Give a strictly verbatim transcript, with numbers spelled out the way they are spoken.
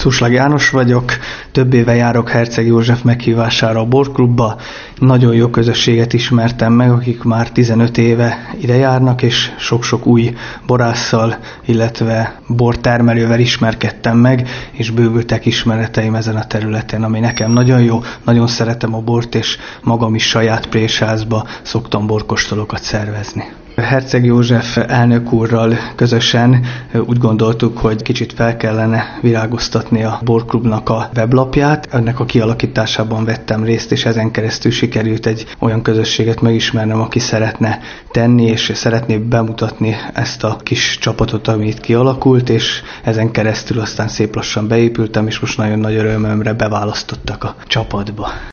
Cuslag János vagyok, több éve járok Herceg József meghívására a borklubba. Nagyon jó közösséget ismertem meg, akik már tizenöt éve ide járnak, és sok-sok új borásszal, illetve bortermelővel ismerkedtem meg, és bővültek ismereteim ezen a területen, ami nekem nagyon jó. Nagyon szeretem a bort, és magam is saját présházba szoktam borkóstolókat szervezni. Herceg József elnök úrral közösen úgy gondoltuk, hogy kicsit fel kellene virágoztatni a borklubnak a weblapját. Ennek a kialakításában vettem részt, és ezen keresztül sikerült egy olyan közösséget megismernem, aki szeretne tenni, és szeretné bemutatni ezt a kis csapatot, ami itt kialakult, és ezen keresztül aztán szép lassan beépültem, és most nagyon nagy örömömre beválasztottak a csapatba.